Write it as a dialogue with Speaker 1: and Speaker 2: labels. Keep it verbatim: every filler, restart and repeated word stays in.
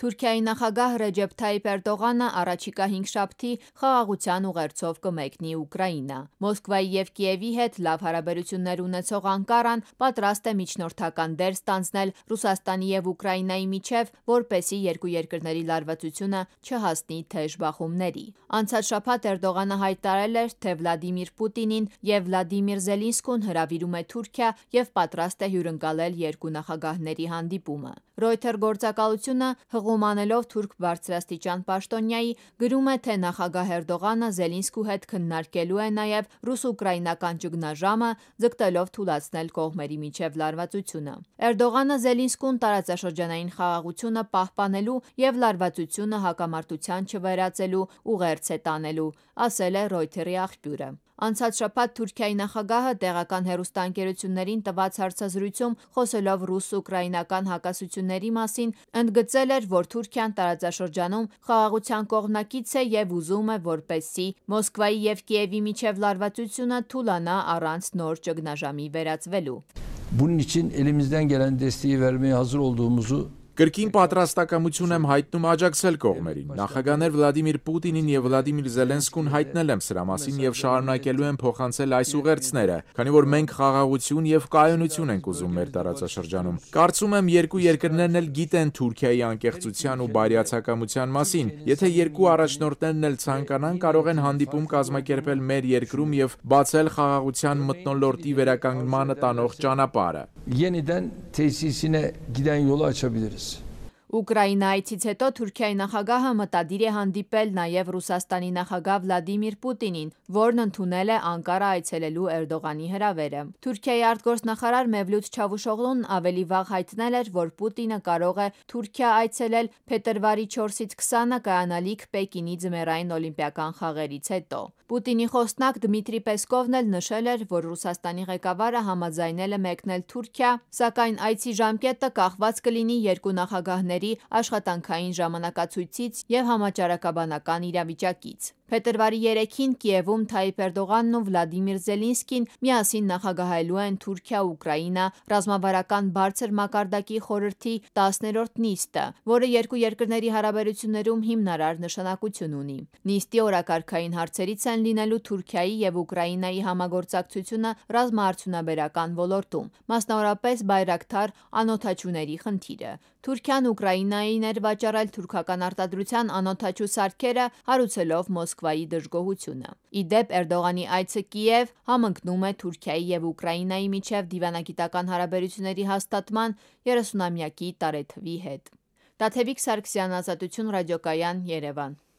Speaker 1: Թուրքիայի նախագահ Ռեջեփ Թայիփ Էրդողանը առաջիկա հինգշաբթի խաղաղության ուղերձով կմեկնի Ուկրաինա։ Մոսկվայի և Կիևի հետ լավ հարաբերություններ ունեցող Անկարան պատրաստ է միջնորդական դեր ստանձնել Ռուսաստանի և Ուկրաինայի միջև, որպեսզի երկու երկրների լարվածությունը չհասնի թեժ բախումների։ Անցած շաբաթ Էրդողանը հայտարարել էր, թե Վլադիմիր Պուտինին և Վլադիմիր Զելենսկուն հրավիրում է Թուրքիա և պատրաստ է հյուրընկալել երկու նախագահների հանդիպումը։ Reuters գործակալությունը հղում անելով թուրք բարձրաստիճան պաշտոնյայի գրում է, թե նախագահ Էրդողանը Զելենսկու հետ քննարկելու է նաև ռուս-ուկրաինական ճգնաժամը, ձգտելով թուլացնել կողմերի միջև լարվածությունը։ Էրդողանը Զելենսկուն տարածաշրջանային խաղաղությունը պահպանելու և լարվածությունը հակամարտության չվերածելու ուղերձ է տանելու, ասել է Reuters-ի աղբյուրը։ Անցած շաբաթ Թուրքիայի նախագահը տեղական հեռուստաընկերություններին տված հարցազրույցում խոսելով ռուս-ուկրաինական հակասությունների մասին ընդգծել էր, որ Թուրքիան տարածաշրջանում խաղաղության կողմնակից է և ուզում է, որպեսզի Մոսկվայի և Կիևի միջև լարվածությունը թուլանա առանց նոր ճգնաժամի վերածվելու։
Speaker 2: Bunun için elimizden gelen desteği vermeye hazır olduğumuzu
Speaker 3: Կրկին պատրաստակամություն եմ հայտնում աջակցել կողմերին։ Նախագահներ Վլադիմիր Պուտինին և Վլադիմիր Զելենսկուն հայտնել եմ սրա մասին և շարունակելու եմ փոխանցել այս ուղերձները, քանի որ մենք խաղաղություն և կայունություն ենք ուզում մեր տարածաշրջանում։ Կարծում եմ երկու երկրներն էլ գիտեն Թուրքիայի անկեղծության ու բարյացակամության մասին։ Եթե երկու առաջնորդներն էլ ցանկանան, կարող են հանդիպում կազմակերպել մեր երկրում և բացել խաղաղության մթնոլորտի վերականգնմանը տանող ճանապարհը։
Speaker 2: yeniden tesisine giden yolu açabiliriz.
Speaker 1: Ուկրաինա այցից հետո Թուրքիայի նախագահը մտադիր է հանդիպել նաև Ռուսաստանի նախագահ Վլադիմիր Պուտինին, որն ընդունել է Անկարա այցելելու Էրդողանի հրավերը։ Թուրքիայի արտգործնախարար Մևլութ Չավուշօղլուն ավելի վաղ հայտնել էր, որ Պուտինը կարող է Թուրքիա այցելել փետրվարի չորսից քսանը կայանալիք Պեկինի ձմեռային օլիմպիական խաղերից հետո։ Պուտինի խոսնակ Դմիտրի Պեսկովն էլ նշել էր, որ Ռուսաստանի ղեկավարը համաձայնել է մեկնել Թուրքիա, սակայն այցի ժամկետը կախված կլինի երկու նախագահների աշխատանքային ժամանակացույցից և համաճարակաբանական իրավիճակից։ Փետրվարի երեքին Կիևում Թայիփ Էրդողանն ու Վլադիմիր Զելենսկին միասին նախագահելու են Թուրքիա-Ուկրաինա ռազմավարական բարձր մակարդակի խորհրդի տասներորդ նիստը, որը երկու երկրների հարաբերություններում հիմնարար նշանակություն ունի։ Նիստի օրակարգային հարցերից են լինելու Թուրքիայի և Ուկրաինայի համագործակցությունը ռազմաարդյունաբերական ոլորտում, մասնավորապես Բայրակթար անօդաչուների խնդիրը։ Թուրքիան Ուկրաինային էր վաճառել թուրքական արտադրության անօդաչու սարքերը, հարուցելով Մոսկվայի դժգոհությունը։ Ի դեպ, Էրդողանի այցը Կիև համընկնում է Թուրքիայի և Ուկրաինայի միջև դիվանագիտական հարաբերությունների հաստատման երեսունամյակի տարեթվի հետ։ Տաթևիկ Սարգսյան, Ազատություն ռադիոկայան, Երևան։